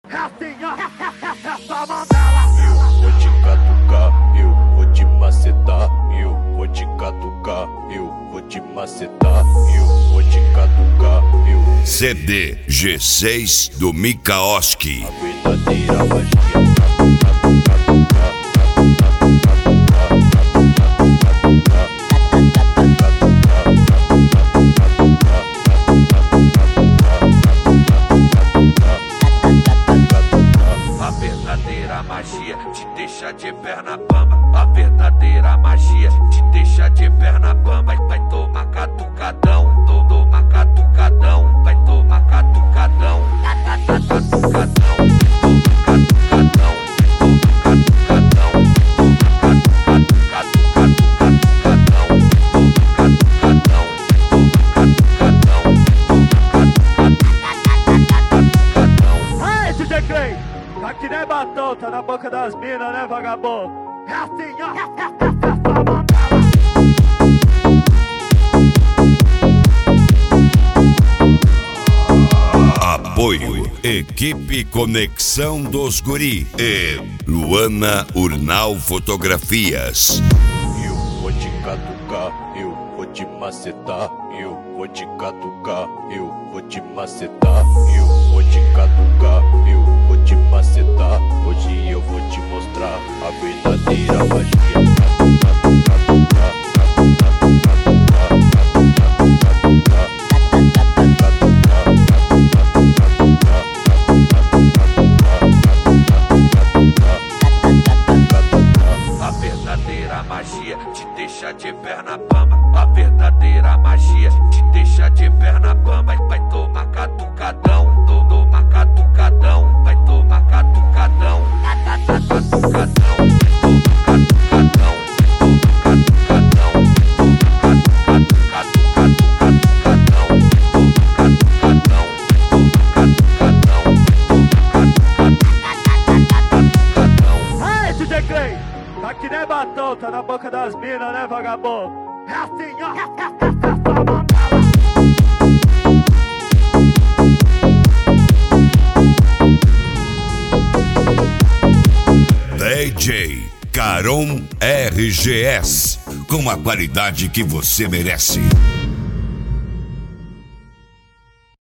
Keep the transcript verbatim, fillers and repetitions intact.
É assim, ó, é só mandala. Eu vou te catucar, eu vou te macetar. Eu vou te catucar, eu vou te macetar. Eu vou te catucar, eu. C D G seis do Mikaoski. A verdadeira magia. A verdadeira magia te deixa de perna bamba. A verdadeira magia te deixa de perna bamba. Vai tomar catucadão, toma catucadão. Vai tomar catucadão, catucadão, toma catucadão, Aí, D J Clay, tá que nem batom, tá na boca das minas, né, vagabundo? É assim, ó, é só mandala. Apoio Equipe Conexão dos Guri e Luana Urnal Fotografias. Eu vou te catucar, eu vou te macetar. Eu vou te catucar, eu vou te macetar. Eu vou te catucar, eu vou te macetar. Hoje eu vou te mostrar a verdadeira magia. A verdadeira magia te deixa de perna bamba. A verdadeira magia te deixa de perna bamba. Vai tomar catucadão, toma catucadão. Vai tomar catucadão, catucadão, toma catucadão, Aí, D J Clay, tá que nem batom, tá na boca das minas, né, vagabundo? É assim, ó, é só mandala. D J Caron R G S, com a qualidade que você merece.